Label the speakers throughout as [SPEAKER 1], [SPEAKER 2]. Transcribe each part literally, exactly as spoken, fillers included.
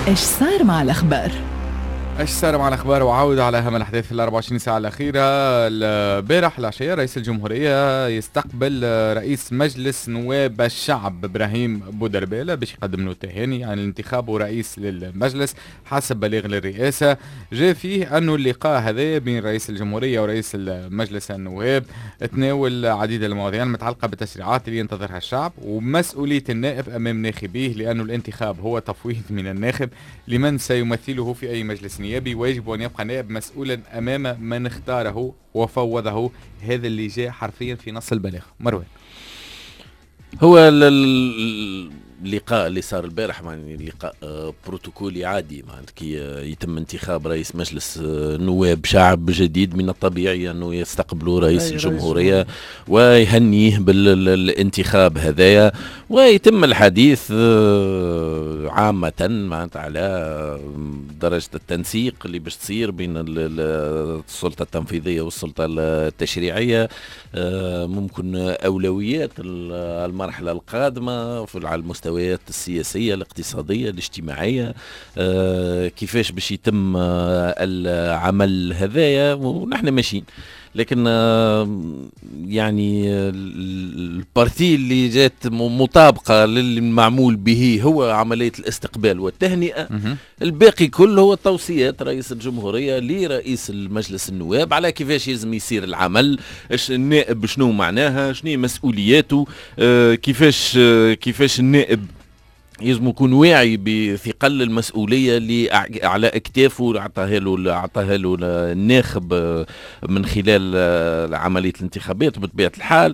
[SPEAKER 1] إيش صار مع الأخبار؟
[SPEAKER 2] ايش صار مع الاخبار وعودة على اهم الاحداث في ال أربعة وعشرين ساعه الاخيره. البارح العشيه رئيس الجمهوريه يستقبل رئيس مجلس نواب الشعب ابراهيم بودربالة باش يقدم له التهاني عن الانتخاب رئيس للمجلس حسب بلاغ للرئاسه. جاء فيه انه اللقاء هذا بين رئيس الجمهوريه ورئيس مجلس النواب تناول عديد المواضيع المتعلقه بالتشريعات اللي ينتظرها الشعب ومسؤوليه النائب امام ناخبيه، لانه الانتخاب هو تفويض من الناخب لمن سيمثله في اي مجلس نيابي، ويجب أن يبقى نائب مسؤولا أمام من اختاره وفوضه. هذا اللي جاء حرفيا في نص البلاغ. مروان،
[SPEAKER 3] هو اللقاء اللي صار البارح يعني لقاء بروتوكولي عادي، معناتها كي يتم انتخاب رئيس مجلس نواب شعب جديد من الطبيعي انه يستقبلوا رئيس الجمهوريه ويهنيه بالانتخاب هذايا، ويتم الحديث عامه معناتها على درجه التنسيق اللي باش تصير بين السلطه التنفيذيه والسلطه التشريعيه، ممكن اولويات المرحله القادمه على المستوى السياسية الاقتصادية الاجتماعية، آه كيفاش باش يتم آه العمل هذايا ونحن ماشيين. لكن آه يعني البارتي اللي جات مطابقة للمعمول به هو عملية الاستقبال والتهنئة. الباقي كله هو توصيات رئيس الجمهورية لرئيس المجلس النواب على كيفاش يلزم يصير العمل، النائب شنو معناها، شنو مسؤولياته، آه كيفاش آه كيفاش النائب يلزم يكون واعي بثقل المسؤوليه اللي على اكتافه اعطاها له اعطاها له الناخب من خلال عمليه الانتخابات. بطبيعه الحال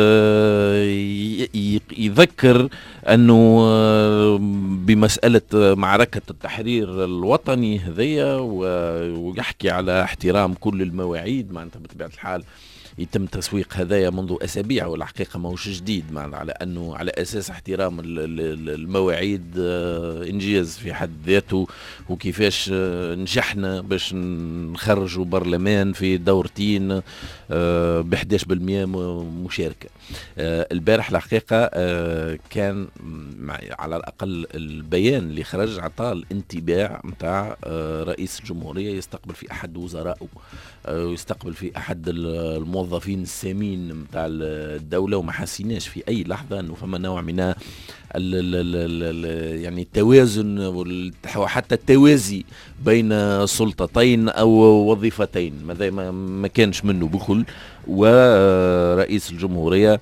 [SPEAKER 3] يذكر انه بمساله معركه التحرير الوطني هذيا، ويحكي على احترام كل المواعيد. معناتها بطبيعه الحال يتم تسويق هذايا منذ أسابيع، والحقيقة ما هوش جديد، على أنه على أساس احترام المواعيد إنجاز في حد ذاته، وكيفاش نجحنا باش نخرجوا برلمان في دورتين ب إحدى عشر بالمئة مشاركة. البارح الحقيقة كان على الأقل البيان اللي خرج عطاه الانطباع متاع رئيس الجمهورية يستقبل في أحد وزرائه، ويستقبل في أحد الموظفين السامين متاع الدولة، وما حسيناش في أي لحظة أنه فما نوع من ال ال ال يعني التوازن وحتى التوازي بين سلطتين أو وظيفتين، ماذا ما كانش منه بخل. ورئيس الجمهورية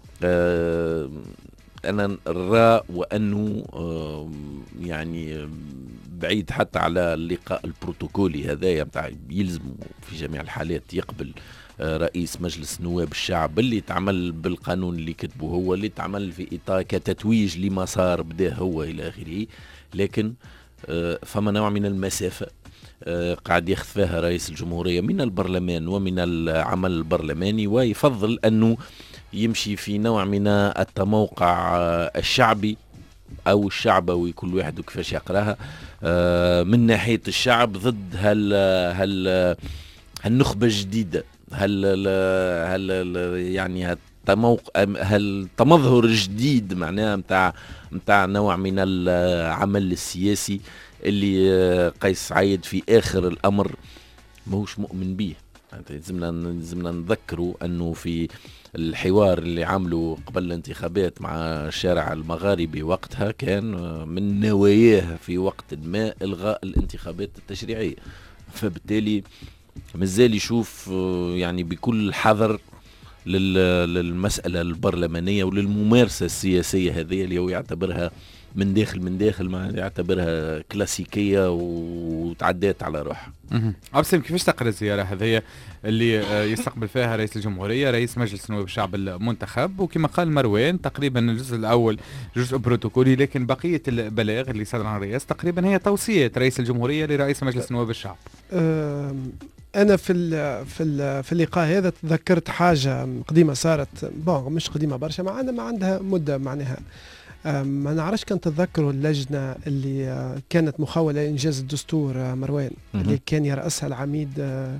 [SPEAKER 3] أنا نرى وأنه يعني بعيد حتى على اللقاء البروتوكولي هذايا بتاع يلزم في جميع الحالات يقبل رئيس مجلس نواب الشعب اللي تعمل بالقانون اللي كتبه هو، اللي تعمل في إطار كتتويج لمسار بداه هو إلى آخره، لكن فما نوع من المسافة قاعد ياخذ فيها رئيس الجمهورية من البرلمان ومن العمل البرلماني، ويفضل أنه يمشي في نوع من التموقع الشعبي أو الشعبوي، كل واحد وكيفاش يقراها، من ناحية الشعب ضد هال هال هالنخبة الجديدة، هل هل يعني هالتموقع هالتمظهر الجديد معناها متاع متاع نوع من العمل السياسي اللي قيس سعيد في آخر الأمر ماهوش مؤمن به. لازمنا لازمنا نذكروا أنه في الحوار اللي عملوا قبل الانتخابات مع الشارع المغاربي وقتها كان من نواياه في وقت ما إلغاء الانتخابات التشريعية، فبالتالي مازال يشوف يعني بكل حذر للمسألة البرلمانية وللممارسة السياسية هذه اللي هو يعتبرها من داخل من داخل ما يعتبرها كلاسيكية وتعديت على روحها.
[SPEAKER 2] أبسم، كيفاش تقرأ الزيارة هذه اللي يستقبل فيها رئيس الجمهورية رئيس مجلس نواب الشعب المنتخب؟ وكما قال مروان تقريبا الجزء الأول جزء بروتوكولي، لكن بقية البلاغ اللي صدر عن الرئيس تقريبا هي توصية رئيس الجمهورية لرئيس مجلس نواب الشعب.
[SPEAKER 4] أنا في ال في ال في اللقاء هذا تذكرت حاجة قديمة صارت، بون مش قديمة برشا، مع أنها ما عندها مدة معناها. ما نعرفش كان تتذكروا اللجنة اللي كانت مخولة لإنجاز الدستور مروان اللي كان يرأسها العميد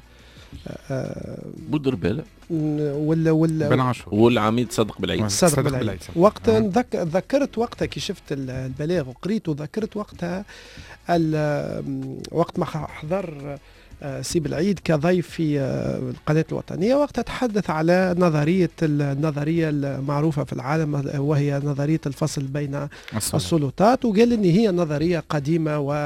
[SPEAKER 3] بودربالة
[SPEAKER 4] ولا ولا
[SPEAKER 2] بن عاشور
[SPEAKER 3] والعميد صدق بالعيد
[SPEAKER 4] صدق بالعيد. وقت ذكرت وقتها كي شفت البلاغ وقريت وذكرت وقتها وقت ما حضر سي بالعيد كضيف في القناة الوطنية، وقتها تحدث على نظرية النظرية المعروفة في العالم وهي نظرية الفصل بين السلطات، وقال إن هي نظرية قديمة و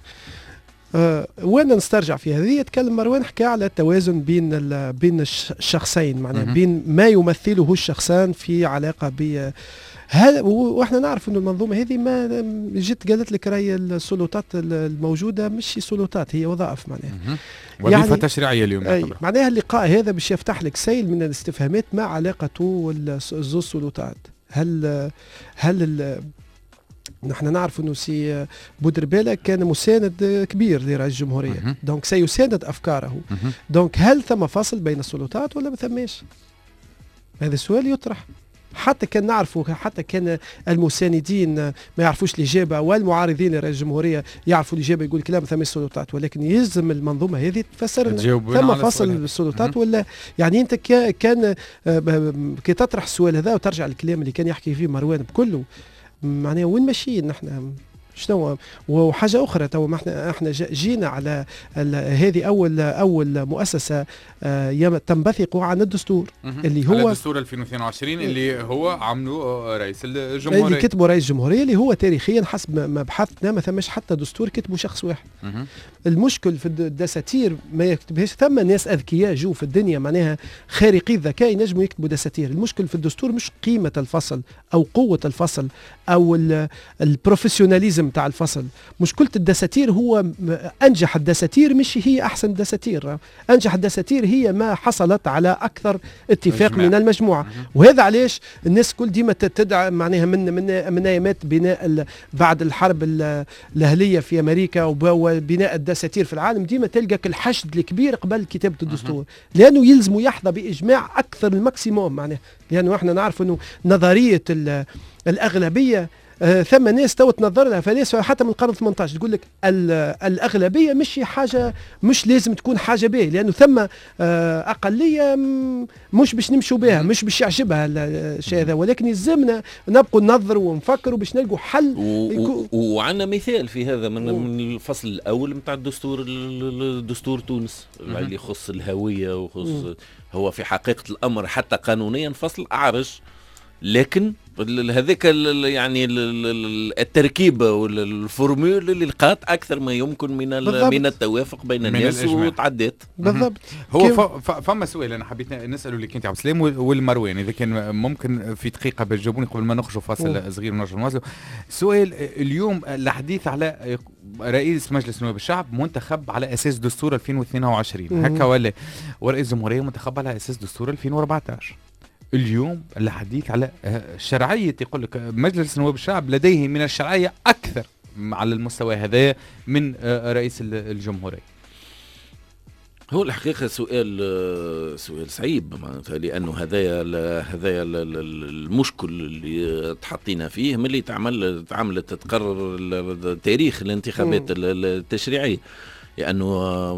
[SPEAKER 4] أه وانا نسترجع في هذه. يتكلم مروان حكى على التوازن بين بين الشخصين، معناها بين ما يمثله الشخصان في علاقه ب هل واحنا نعرف انه المنظومه هذه ما جيت قالت لك راهي السلطات الموجوده مش سلطات، هي وظائف معناها
[SPEAKER 2] وظيفه يعني تشريعيه اليوم.
[SPEAKER 4] معناها اللقاء هذا باش يفتح لك سيل من الاستفهامات ما علاقته الزوج سلطات. هل هل نحن نعرف انه سي بودربالة كان مساند كبير لرئيس الجمهوريه، دونك سيساند افكاره. دونك هل ثم فصل بين السلطات ولا ما ثماش؟ هذا السؤال يطرح. حتى كان نعرفوا، حتى كان المساندين ما يعرفوش الاجابه والمعارضين لرئيس الجمهوريه يعرفوا الاجابه، يقول لك لا ما ثماش سلطات، ولكن يلزم المنظومه هذه تفسر ثم فصل السلطات ولا. يعني انت كان كي تطرح السؤال هذا وترجع للكلام اللي كان يحكي فيه مروان بكله، معناها وين ماشيين نحن شنو. وحاجه اخرى تو احنا احنا جينا على هذه اول اول مؤسسه تنبثق عن الدستور اللي هو
[SPEAKER 2] الدستور ألفين واثنين وعشرين اللي هو عملوا رئيس الجمهوريه،
[SPEAKER 4] اللي كتبه رئيس الجمهوريه، اللي هو تاريخيا حسب ما بحثنا ما ثماش حتى دستور كتبه شخص واحد. المشكل في الدساتير ما يكتبهاش، ثم ناس اذكياء جو في الدنيا معناها خارقي الذكاء ينجموا يكتبوا دساتير. المشكل في الدستور مش قيمه الفصل او قوه الفصل او البروفيسيوناليزم تاع الفصل. مشكلة الدساتير هو أنجح الدساتير مش هي أحسن الدساتير، أنجح الدساتير هي ما حصلت على أكثر اتفاق مجمع. من المجموعة. مم. وهذا علاش الناس كل ديما تدعى معناها من من من أيامات بناء بعد الحرب الأهلية في أمريكا وبناء الدساتير في العالم، ديما تلقى الحشد الكبير قبل كتابة الدستور، مم. لأنه يلزم يحظى بإجماع أكثر الماكسيموم معناه، لأنه احنا نعرف أنه نظرية الأغلبية آه ثم ناس تو تنظر لها فلاسفه حتى من القرن ثمانية عشر تقول لك الاغلبيه مش حاجه، مش لازم تكون حاجه باهيه، لانه ثم آه اقليه مش باش نمشوا بها، مش باش يعجبها الشيء هذا، ولكن يلزمنا نبقوا ننظروا ونفكروا باش نلقوا حل.
[SPEAKER 3] وعندنا مثال في هذا من, من الفصل الاول نتاع الدستور الدستور تونس اللي يخص الهويه ويخص، هو في حقيقه الامر حتى قانونيا فصل اعرج، لكن هذيك يعني التركيبه والفورمول اللي لقات اكثر ما يمكن من من التوافق بين الناس وتعدت
[SPEAKER 4] بالضبط.
[SPEAKER 2] هو فما سؤال انا حبيت نساله لك انت عبد السلام والمروان، اذا كان ممكن في دقيقه باش تجاوبوني قبل ما نخرجوا فاصل صغير ونرجعوا نواصلوا. سؤال اليوم الحديث على رئيس مجلس نواب الشعب منتخب على اساس دستور ألفين واثنين وعشرين هكا ولا، ورئيس الجمهوريه منتخب على اساس دستور ألفين وأربعة عشر. اليوم الحديث على شرعية، يقول لك مجلس نواب الشعب لديه من الشرعية أكثر على المستوى هذا من رئيس الجمهورية.
[SPEAKER 3] هو الحقيقة سؤال سؤال صعيب معناتها، لأنه هذايا هذايا المشكل اللي تحطينا فيه ملي تعمل تعملت تقرر تاريخ الانتخابات التشريعية، لأنه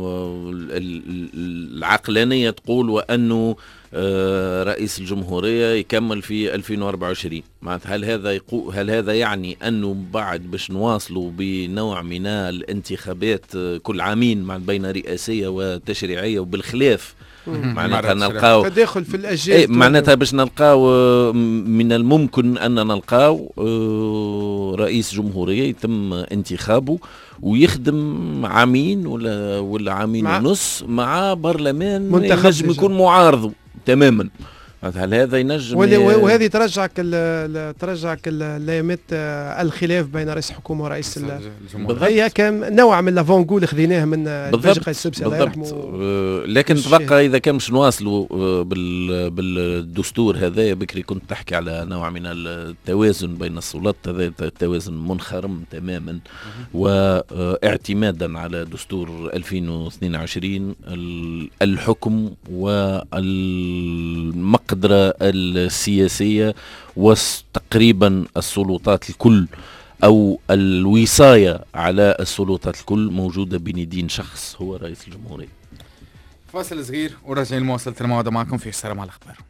[SPEAKER 3] العقلانية تقول وأنه رئيس الجمهورية يكمل في ألفين وأربعة وعشرين. معناتها هل هذا يقو هل هذا يعني أنه بعد باش نواصلوا بنوع من الانتخابات كل عامين مع بين رئاسية وتشريعية وبالخلاف؟ معناتها نلقاو
[SPEAKER 4] تداخل في الأجيال.
[SPEAKER 3] ايه معناتها باش نلقاو من الممكن أن نلقاو رئيس جمهورية يتم انتخابه ويخدم عامين ولا ولا عامين ونص مع برلمان ينجم يكون معارض تماما. هل هذا ينجم
[SPEAKER 4] وهذه ترجعك ترجعك الايامات الخلاف بين رئيس الحكومه ورئيس الجمهوريه، هي كان نوع من لافونغول خذيناه من الباجي السبسي الله يرحمه.
[SPEAKER 3] لكن تبقى اذا كان مش نواصلوا بالدستور هذا، بكري كنت تحكي على نوع من التوازن بين السلطات، هذا التوازن منخرم تماما، واعتمادا على دستور ألفين واثنين وعشرين الحكم والمقدرة السياسية وتقريبا السلطات الكل أو الوصاية على السلطات الكل موجودة بين يدين شخص هو رئيس الجمهورية.
[SPEAKER 2] فاصل صغير وراجعين لمواصلة الموعد معكم في السلام على الأخبار.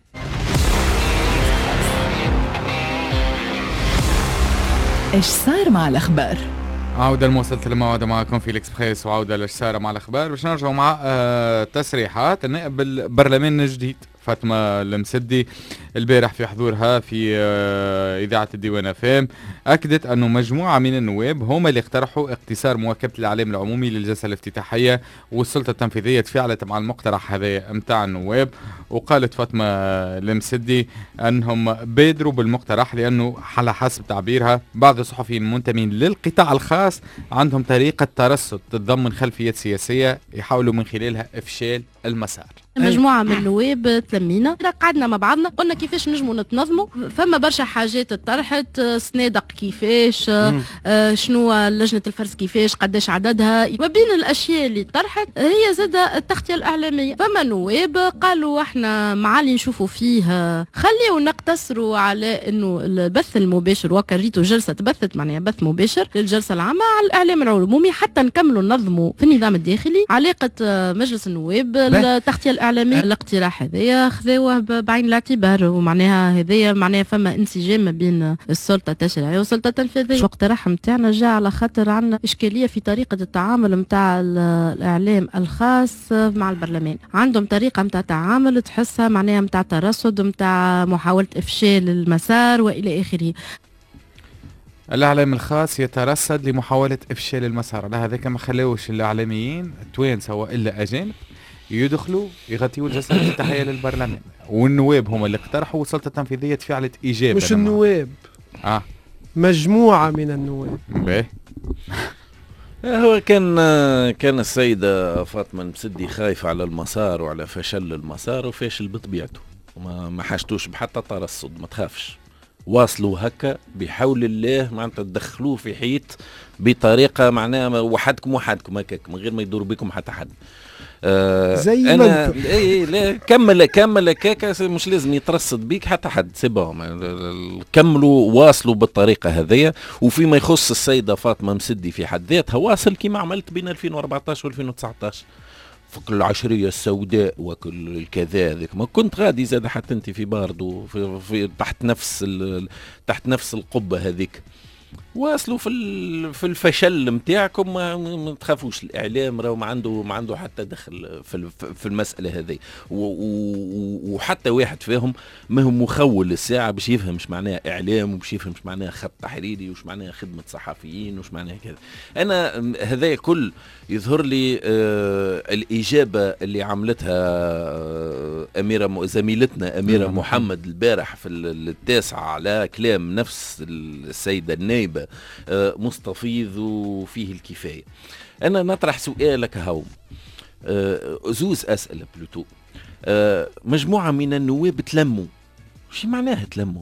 [SPEAKER 1] إيش صار مع الأخبار؟
[SPEAKER 2] عودة المواصلة الموعد معكم في الإكسبريس وعودة للشارع مع الأخبار باش نرجعوا مع آه تسريحات النائب البرلمان الجديد فاطمة المسدي البارح في حضورها في آه إذاعة الديوان اف ام أكدت أنه مجموعة من النواب هم اللي اقترحوا اقتصار مواكبة الإعلام العمومي للجلسة الافتتاحية، والسلطة التنفيذية تفاعلت مع المقترح هذا متاع النواب. وقالت فاطمة المسدي أنهم بادروا بالمقترح لأنه على حسب تعبيرها بعض الصحفيين المنتمين للقطاع الخاص عندهم طريقة ترصد تتضمن خلفيات سياسية يحاولوا من خلالها إفشال المسار.
[SPEAKER 1] مجموعة من النواب تلمينا قعدنا مع بعضنا قلنا كيفاش نجموا نتنظموا، فما برشا حاجات طرحت، صنادق كيفاش، آه شنو لجنة الفرز كيفاش، قداش عددها. ما بين الأشياء اللي طرحت هي زاد التغطية الإعلامية. فما نواب قالوا احنا معالي نشوفوا فيه خليوا نقتصروا على انه البث المباشر، وكريتو جلسة بثت معناها بث مباشر للجلسة العامة على الإعلام العمومي حتى نكملوا ننظموا في النظام الداخلي. علاقة مجلس النواب التغطية الإعلامية الاقتراح هذايا خذوه بعين الاعتبار، ومعناها هذايا معناها فما انسجام ما بين السلطة التشريعية والسلطة التنفيذية. الاقتراح نتاعنا جاء على خاطر عندنا إشكالية في طريقة التعامل نتاع الإعلام الخاص مع البرلمان. عندهم طريقة نتاع تعامل تحسها معناها نتاع ترصد نتاع محاولة إفشال المسار وإلى آخره.
[SPEAKER 2] الإعلام الخاص يترصد لمحاولة إفشال المسار، على هذاك ما خلوش الإعلاميين التوانسة وإلا أجانب يدخلوا يغطيوا الجلسة الافتتاحية للبرلمان، والنواب هم اللي اقترحوا والسلطة التنفيذية تفعلت إيجابا.
[SPEAKER 4] مش النواب،
[SPEAKER 2] اه
[SPEAKER 4] مجموعة من النواب.
[SPEAKER 2] باهي.
[SPEAKER 3] هو كان كان السيدة فاطمة المسدي خايفة على المسار وعلى فشل المسار، وفاشل بطبيعته، ما ما حاجتوش بحتى ترصد، ما تخافش. واصلوا هكا بحول الله معناتها تدخلوه في حيط بطريقة معناها وحدكم وحدكم هكاك من غير ما يدور بكم حتى حد. آه
[SPEAKER 4] زي
[SPEAKER 3] انا اي لا كمل كمل هكاك، مش لازم يترصد بيك حتى حد، سي بون كملوا واصلوا بالطريقه هذيا. وفيما يخص السيده فاطمه مسدي في حد ذاتها واصل كما عملت بين ألفين وأربعطاش و ألفين وتسعطاش فوق العشريه السوداء وكل الكذا ذيك، ما كنت غادي زاد حتى انت في باردو في, في تحت نفس تحت نفس القبه هذيك. واصلوا في في الفشل نتاعكم، ما, ما تخافوش. الاعلام راهو ما عنده ما عنده حتى دخل في في المساله هذه، وحتى واحد فيهم ما هو مخول الساعه باش يفهم ايش معناها اعلام وباش يفهم ايش معناها خط تحريري وش معناها خدمه صحفيين وش معناها كذا. انا هذا كل يظهر لي آه الاجابه اللي عملتها آه اميره زميلتنا اميره مم. محمد البارح في التاسعه على كلام نفس السيده النائبه مستفيض وفيه الكفاية. أنا نطرح سؤالك هاو زوز أسئلة بلوتو. مجموعة من النواب تلموا، شو معناها تلموا؟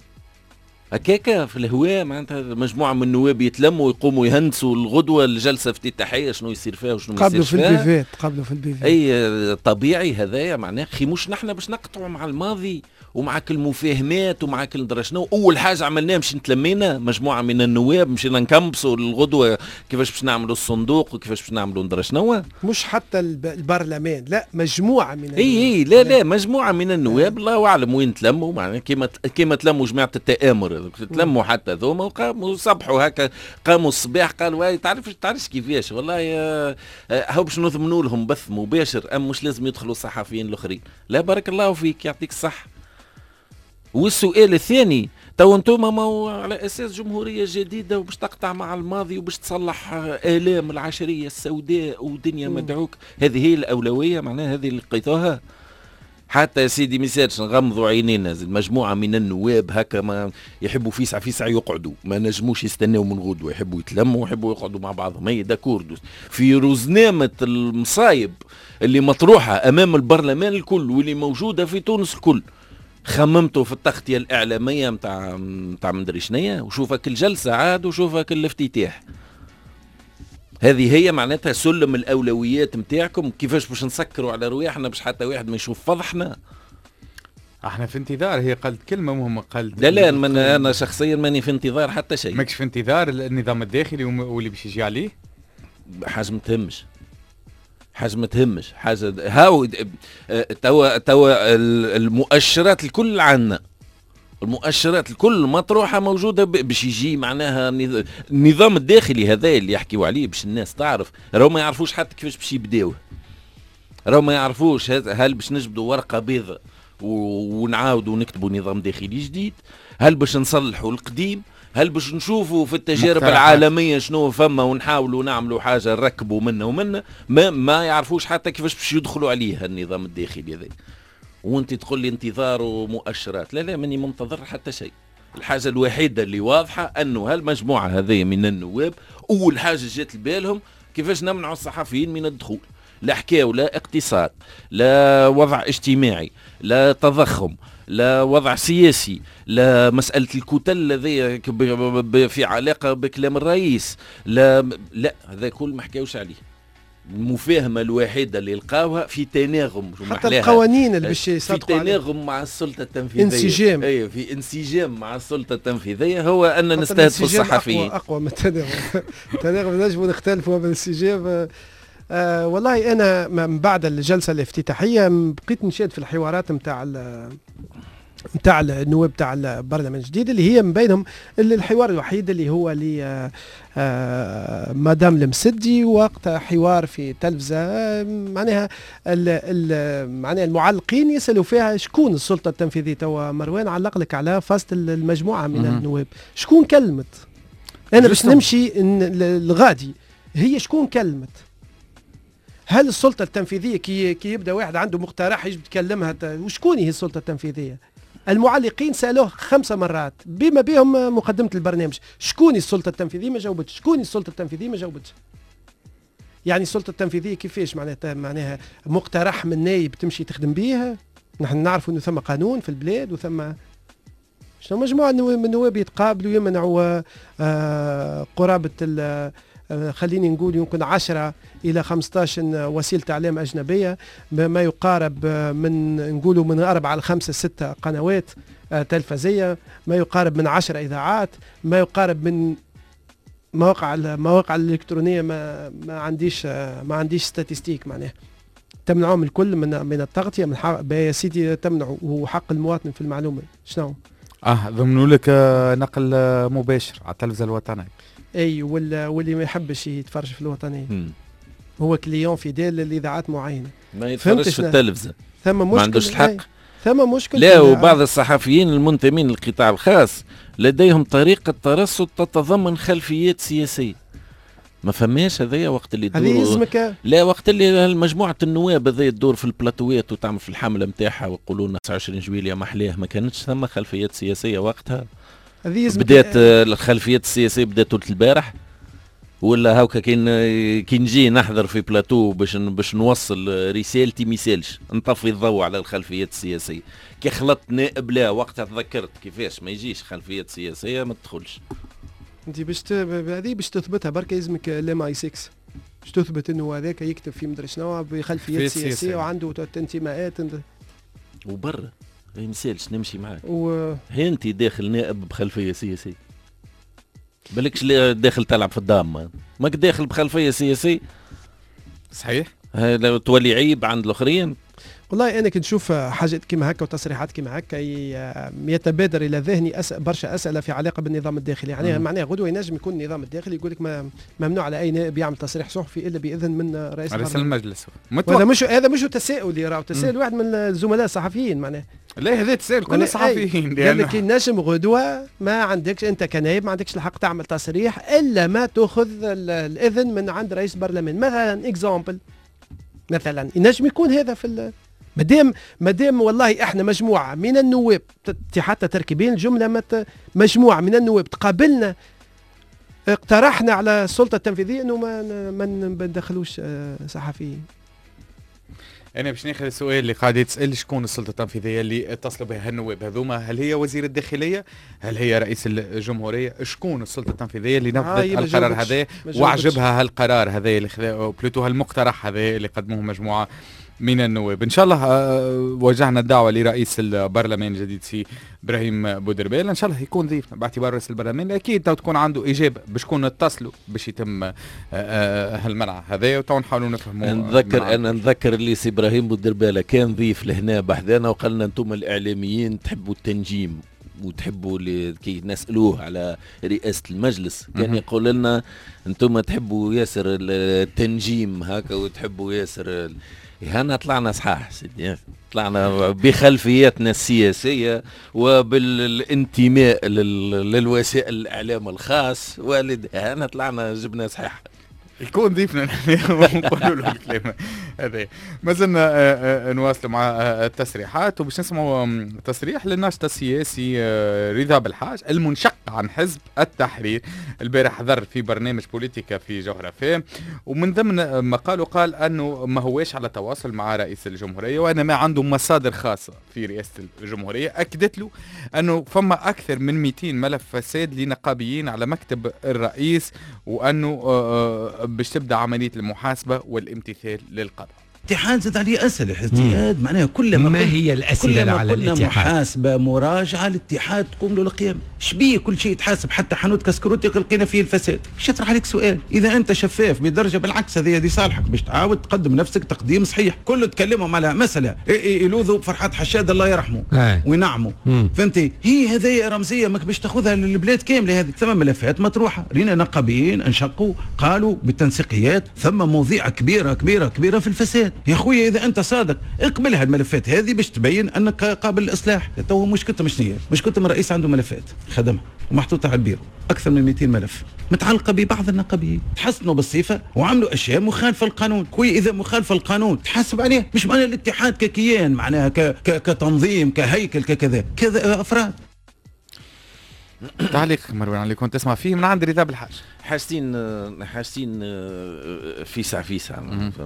[SPEAKER 3] هكاكا في الهواء معناتها مجموعة من النواب يتلموا ويقوموا يهندسوا الغدوة الجلسة افتتاحية شنو يصير فيها وشنو ما يصيرش فيها.
[SPEAKER 4] قبلوا في البيفات قبلوا في البيفات
[SPEAKER 3] أي طبيعي هذايا معناه خي مش نحن باش نقطعوا مع الماضي ومع كل المفاهمات ومع كل ندرى شنو. اول حاجه عملناها مش نتلمينا مجموعه من النواب مشينا نكمبسوا الغدوه كيفاش باش نعملوا الصندوق وكيفاش باش نعملوا ندرى شنو.
[SPEAKER 4] مش حتى البرلمان، لا مجموعه من النواب.
[SPEAKER 3] اي اي لا لا مجموعه من النواب الله اعلم وين تلموا، معناها كيما كيما تلموا جماعه التآمر تلموا حتى ذوما وقاموا صبحوا هكا، قاموا الصباح قالوا تعرف تعرفش كيفاش والله هاو باش نضمنوا لهم بث مباشر ام مش لازم يدخلوا الصحفيين الاخرين. لا بارك الله فيك يعطيك الصح. والسؤال الثاني تو انتم ما على اساس جمهوريه جديده وباش تقطع مع الماضي وباش تصلح الام العشريه السوداء ودنيا مدعوك، هذه هي الاولويه معناها هذه اللي لقيتوها. حتى يا سيدي ميساج نغمضوا عينينا مجموعه من النواب هكا ما يحبوا فيسع فيسع يقعدوا، ما نجموش يستناو من غدوه، يحبوا يتلموا ويحبوا يقعدوا مع بعضهم. هي داكور في رزنامه المصايب اللي مطروحه امام البرلمان الكل واللي موجوده في تونس الكل. خممتوا في التغطية الإعلامية متاع متاع مدري شنيا وشوفك الجلسة عاد وشوفك الافتتاح. هذه هي معناتها سلم الأولويات متاعكم، كيفاش باش نسكروا على رواحنا باش حتى واحد ما يشوف فضحنا.
[SPEAKER 2] احنا في انتظار، هي قالت كلمة مهمة قالت
[SPEAKER 3] لا لا من أنا شخصيا ماني في انتظار حتى شيء.
[SPEAKER 2] ماكش في انتظار النظام الداخلي واللي باش يجي عليه؟
[SPEAKER 3] حاجة ما تهمش حاجه ما تهمش حاجه هاو توا توا المؤشرات الكل عنا المؤشرات الكل مطروحه موجوده باش يجي معناها النظام الداخلي هذا اللي يحكيوا عليه باش الناس تعرف. راهو ما يعرفوش حتى كيفاش باش يبداوه، راهو ما يعرفوش هل باش نجبدوا ورقه بيضاء ونعاودوا نكتبوا نظام داخلي جديد، هل باش نصلحوا القديم، هل باش نشوفوا في التجارب العالميه شنو فما ونحاولوا نعملوا حاجه نركبوا منه ومنه. ما, ما يعرفوش حتى كيفاش باش يدخلوا عليه النظام الداخلي هذا. وانت تقول لي انتظار ومؤشرات، لا لا ماني منتظر حتى شيء. الحاجه الوحيده اللي واضحه انه هالمجموعه هذه من النواب اول حاجه جات لبالهم كيفاش نمنعوا الصحفيين من الدخول. لا حكاو لا اقتصاد، لا وضع اجتماعي، لا تضخم، لا وضع سياسي، لا مسألة الكتل الذي في علاقة بكلام الرئيس، لا لا هذا كل ما حكاوش عليه. المفاهمة الوحيدة اللي لقاوها في تناغم،
[SPEAKER 4] حتى القوانين اللي باش يصدقوا
[SPEAKER 3] في تناغم مع السلطة التنفيذية،
[SPEAKER 4] انسجام،
[SPEAKER 3] اي في انسجام مع السلطة التنفيذية، هو أن نستهدف الصحفيين.
[SPEAKER 4] أقوى, أقوى من التناغم. التناغم نجم نختلفوا، بالانسجام آه والله انا من بعد الجلسه الافتتاحيه بقيت نشاهد في الحوارات نتاع نتاع النواب تاع البرلمان الجديد اللي هي من بينهم الحوار الوحيد اللي هو ل آه آه مدام المسدي وقت حوار في تلفزه آه معناها معناها المعلقين يسالوا فيها شكون السلطه التنفيذيه. توا مروان علق لك على فاست المجموعه من النواب شكون كلمت. انا باش نمشي الغادي هي شكون كلمت. هل السلطة التنفيذية كي, كي يبدأ واحد عنده مقترح يجب تكلمها وشكون هي السلطة التنفيذية؟ المعلقين سألوه خمسة مرات بما بهم مقدمة البرنامج شكون السلطة التنفيذية ما جاوبتش، شكون السلطة التنفيذية ما جاوبتش. يعني السلطة التنفيذية كيفاش معناتها معناها مقترح من نايب تمشي تخدم بيها. نحن نعرف انه ثم قانون في البلاد وثم شنو مجموعة من النواب يتقابلوا يمنعوا آه قرابة خليني نقول يمكن عشرة إلى خمسة عشر وسيلة إعلام أجنبية، ما يقارب من نقولوا من أربعة لخمسة ستة قنوات تلفزية، ما يقارب من عشرة إذاعات، ما يقارب من مواقع المواقع الإلكترونية. ما ما عنديش ما عنديش ستاتستيك معناها. تمنعهم الكل من من التغطية من حق يا سيدي تمنعوا وحق المواطن في المعلومة شنو؟
[SPEAKER 2] اه ضمنوا لك نقل مباشر على التلفزة الوطنية.
[SPEAKER 4] اي واللي ما يحبش يتفرج في الوطنيه هو كليون فيديل لاذاعات معينه
[SPEAKER 3] ما يتفرجش في التلفزه،
[SPEAKER 4] ثم مشكل
[SPEAKER 3] ما عندوش الحق،
[SPEAKER 4] ثم مشكل.
[SPEAKER 3] لا وبعض الصحفيين المنتمين للقطاع الخاص لديهم طريقه ترصد تتضمن خلفيات سياسيه. ما فماش هذايا وقت اللي
[SPEAKER 4] تدور
[SPEAKER 3] لا وقت اللي مجموعه النواب هذي تدور في البلاتوات وتعمل في الحمله نتاعها ويقولوا لنا تسعة وعشرين جويلية محلاه، ما كانتش ثم خلفيات سياسيه وقتها. بدات الخلفيات السياسيه بدات ولت البارح ولا هاوكا كي كي نجي نحضر في بلاتو باش باش نوصل رسالتي ما يسالش نطفي الضوء على الخلفيات السياسيه. كي خلطت نائب لا وقتها تذكرت كيفاش ما يجيش خلفيات سياسيه ما تدخلش.
[SPEAKER 4] انت باش هذه باش تثبتها برك يلزمك لام اي ستة باش تثبت انه هذاك يكتب في مدري شنو بخلفيات سياسيه وعنده انتماءات
[SPEAKER 3] وبرا ما يمثلش نمشي معاك
[SPEAKER 4] و...
[SPEAKER 3] هي انت داخل نائب بخلفيه سياسيه بالكش داخل تلعب في الدام ماك داخل بخلفيه سياسيه
[SPEAKER 2] صحيح.
[SPEAKER 3] لو تولي عيب عند الاخرين.
[SPEAKER 4] والله انا كنت نشوف حاجات كيما هكا وتصريحات كيما هكا يتبادر الى ذهني أس... برشا اسئله في علاقه بالنظام الداخلي. يعني معناها غدوه ينجم يكون النظام الداخلي يقول لك ما ممنوع على اي نائب يعمل تصريح صحفي الا باذن من رئيس
[SPEAKER 2] رئيس المجلس.
[SPEAKER 4] هذا مش هذا مش تساؤل اللي راه تساؤل واحد من الزملاء الصحفيين معناها.
[SPEAKER 2] لا هذا تساؤل كل الصحفيين.
[SPEAKER 4] قال لك نجم غدوه ما عندكش انت كنائب ما عندكش الحق تعمل تصريح الا ما تاخذ الاذن من عند رئيس البرلمان. مثلا اكزامبل مثلا ينجم يكون هذا في مادام مادام والله احنا مجموعه من النواب حتى تركيبين الجمله مجموعه من النواب تقابلنا اقترحنا على السلطه التنفيذيه انه ما ما ندخلوش صحفيين.
[SPEAKER 2] انا باش ناخذ السؤال اللي قاعد يتسال شكون السلطه التنفيذيه اللي اتصلوا بها النواب هذوما؟ هل هي وزير الداخليه؟ هل هي رئيس الجمهوريه؟ شكون السلطه التنفيذيه اللي نفذت آه القرار هذا وعجبها هالقرار هذا اللي خذا بلوتو هالمقترح هذا اللي قدموه مجموعه من النواب؟ ان شاء الله وجهنا الدعوه لرئيس البرلمان الجديد سي ابراهيم بودربيل ان شاء الله يكون ضيفنا باعتبار رئيس البرلمان. اكيد تو تكون عنده اجابه باش كون نتصلوا باش يتم هالمنع هذا وتو نحاولوا نفهموا.
[SPEAKER 3] نتذكر انا نتذكر اللي سي ابراهيم بودربيل كان ضيف لهنا بحذانا وقال لنا انتم الاعلاميين تحبوا التنجيم وتحبوا كي نسألوه على رئاسة المجلس كان يقول لنا انتم تحبوا ياسر التنجيم هكا وتحبوا ياسر. هنا طلعنا صحاح سيدي، طلعنا بخلفياتنا السياسية وبالانتماء للوسائل الإعلام الخاص والد. هنا طلعنا جبنا صحيح.
[SPEAKER 2] يكون ضيفنا ونقولوا له الكلام هذا. ما زلنا نواصل مع التسريحات وباش نسمعوا تصريح للناشط السياسي رضا بالحاج المنشق عن حزب التحرير. البارح حضر في برنامج بوليتيكا في جوهرة فام، ومن ضمن ما قالوا قال انه ما هواش على تواصل مع رئيس الجمهورية وأنا ما عنده مصادر خاصة في رئاسة الجمهورية. أكدت له انه فما اكثر من مئتين ملف فساد لنقابيين على مكتب الرئيس، وانه باش تبدا عمليه المحاسبه والامتثال للقضاء.
[SPEAKER 5] الاتحاد زاد عليه اسئله، الاتحاد معناها كل ما
[SPEAKER 6] ما هي الاسئله على الاتحاد؟
[SPEAKER 5] محاسبه مراجعه الاتحاد تقوم له القيام. شبيه كل شيء يتحاسب، حتى حانوت كسكروتي لقينا فيه الفساد. باش يطرح عليك سؤال، اذا انت شفاف بدرجه بالعكس هذه هذه صالحك باش تعاود تقدم نفسك تقديم صحيح. كله تكلمهم على مساله يلوذوا بفرحات حشاد الله يرحمه وينعموا، فهمتي؟ هي هذه رمزيه ماك باش تاخذها للبلاد كامله. هذه ثم ملفات مطروحه، رينا نقابيين انشقوا قالوا بالتنسيقيات ثم مواضيع كبيره كبيره كبيره في الفساد. يا خويا اذا انت صادق اقبل هالملفات هذه باش تبين انك قابل للاصلاح. تو مشكلته مشنيه؟ مشكلته الرئيس عنده ملفات خدمها ومحطوطه على البيرو اكثر من مئتين ملف متعلقه ببعض النقابيين، تحسنوا بالصفه وعملوا اشياء مخالفه للقانون. خويا اذا مخالفه للقانون تحاسب عليه، مش معناها الاتحاد ككيان معناها ك... ك... كتنظيم كهيكل ككذا كذا افراد.
[SPEAKER 2] تعليق مروان اللي كنت تسمع فيه من عند رضا بالحاج.
[SPEAKER 3] حاسين حاسين فيسع فيسع.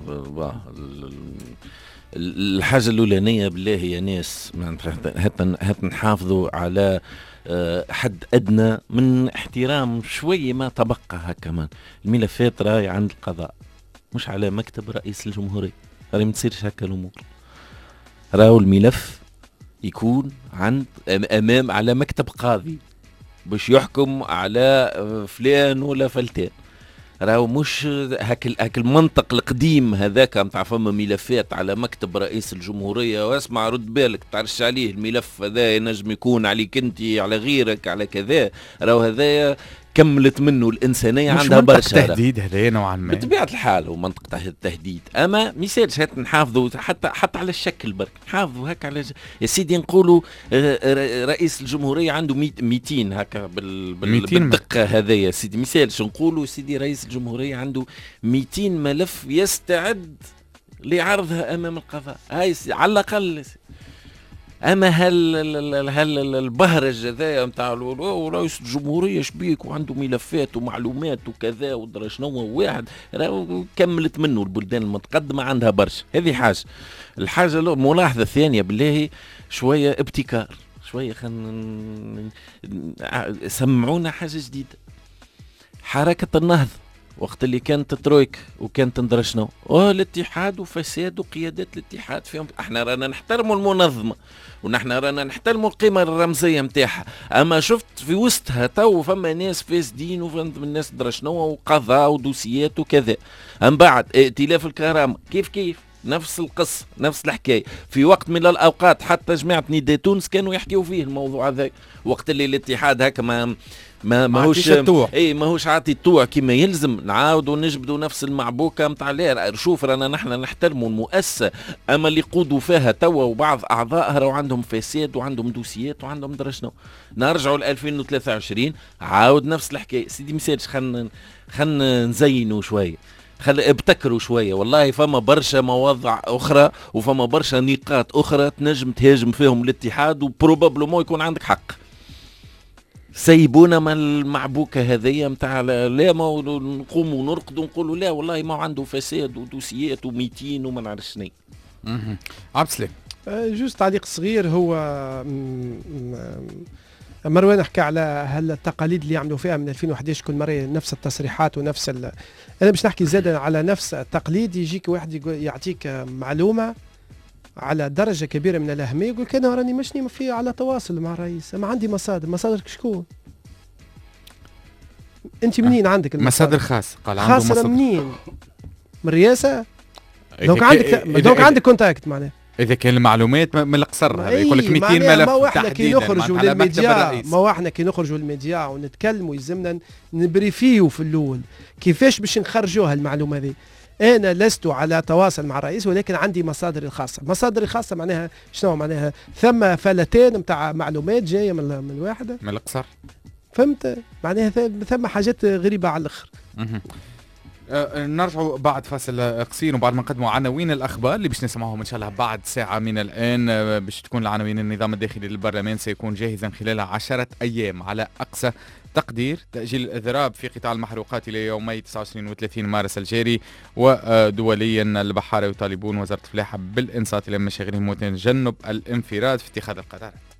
[SPEAKER 3] الحاجة الأولانية بالله يا ناس هات نحافظوا على حد أدنى من احترام شوية ما تبقى هكا. من الملفات راهي عند القضاء مش على مكتب رئيس الجمهورية. راهي ما تصيرش هكا الأمور. راهو الملف يكون عند أمام على مكتب قاضي باش يحكم على فلان ولا فلتان. راهو مش هاك هاك المنطق القديم هذاك نتاع فما ملفات على مكتب رئيس الجمهورية واسمع رد بالك تعرش عليه الملف هذا ينجم يكون عليك انت على غيرك على كذا. راهو هذايا كملت منه الإنسانية عندها برشا.
[SPEAKER 2] منطق تهديد هذا نوعا ما
[SPEAKER 3] بطبيعة الحال ومنطقة التهديد، أما ميسالش هات نحافظوا حتى حتى على الشكل برك نحافظوا هكا على ج... يا سيدي نقولوا رئيس الجمهورية عنده مئتين هكا بال... بال... بالدقة هذا يا سيدي. ميسالش نقولوا سيدي رئيس الجمهورية عنده مئتين ملف يستعد لعرضها أمام القضاء. هاي على الأقل. اما هل هل البهرج هذايا نتاع رئيس الجمهوريه شبيك وعنده ملفات ومعلومات وكذا ودرا شنو واحد كملت منه البلدان المتقدمه عندها برشا. هذه حاجه. الحاجه الملاحظه الثانيه بالله شويه ابتكار شويه خلينا سمعونا حاجه جديده. حركه النهضه وقت اللي كانت ترويك وكانت ندرى شنو اه الاتحاد وفساد وقيادات الاتحاد فيهم. احنا رانا نحترموا المنظمه ونحن رانا نحترموا القيمه الرمزيه نتاعها، اما شفت في وسطها تو فما ناس فاسدين وفما ناس درا شنو وقضاء ودوسيات وكذا. من بعد ائتلاف الكرامه كيف كيف نفس القصه نفس الحكايه. في وقت من الاوقات حتى جماعه نداء تونس كانوا يحكيوا فيه الموضوع هذا وقت اللي الاتحاد هكا ما ما ماهوش اي ماهوش عاطي الطوع كما يلزم. نعاودوا نجبدوا نفس المعبوكه نتاع لير. شوف رانا نحن نحترموا المؤسسه اما اللي يقودوا فيها توا وبعض اعضائها راهو عندهم فساد وعندهم دوسيات وعندهم درا شنو. نرجعوا ل ألفين وثلاثة وعشرين عاود نفس الحكايه. سيدي مسالش خلينا خلينا نزينوا شويه خل ابتكروا شويه. والله فما برشا مواضع اخرى وفما برشا نقاط اخرى تنجم تهاجم فيهم الاتحاد وبروبابلومون يكون عندك حق. سيبونا من المعبوكه هذيا نتاع لا ما نقوموا ونرقدوا ونقولوا لا والله ما عنده فساد ودوسيات وميتين وما نعرف شنو.
[SPEAKER 2] عبد السلام
[SPEAKER 4] جوز تعليق صغير. هو مروان حكى على هالتقاليد اللي يعملوا فيها من ألفين وأحد عشر كل مره نفس التصريحات ونفس ال... انا باش نحكي زاد على نفس التقليد. يجيك واحد يعطيك معلومه على درجه كبيره من الاهميه يقول لك انا راني مشني في على تواصل مع الرئيس ما عندي مصادر. مصادرك شكون؟ انت منين عندك
[SPEAKER 2] المصادر؟ مصادر خاص قال عنده
[SPEAKER 4] خاصه منين؟ من الرئاسه؟ دونك عندك دونك عندك كونتاكت معناه
[SPEAKER 2] اذا كان المعلومات من القصر هذا يقول لك مئتين ملف
[SPEAKER 4] ما احنا كي نخرجوا للميديا ما احنا كي نخرجوا للميديا ونتكلموا يلزمنا نبريفيو في الاول كيفاش باش نخرجوها المعلومه هذه. انا لست على تواصل مع الرئيس ولكن عندي مصادري الخاصه. مصادري الخاصه معناها شنو معناها؟ ثم فلتين نتاع معلومات جايه من من الواحده
[SPEAKER 2] من القصر،
[SPEAKER 4] فهمت معناها ثم حاجات غريبه على الاخر.
[SPEAKER 2] أه نرجعوا بعد فاصل قصير وبعد ما نقدموا عناوين الاخبار اللي باش نسمعوهم ان شاء الله بعد ساعه من الان. أه باش تكون العناوين النظام الداخلي للبرلمان سيكون جاهزا خلال عشرة ايام على اقصى تقدير. تأجيل الإضراب في قطاع المحروقات إلى يومي تسعة وعشرين وثلاثين مارس الجاري. ودوليا البحارة يطالبون وزارة الفلاحة بالإنصات إلى مشاغلهم وتجنب الانفراد في اتخاذ القرارات.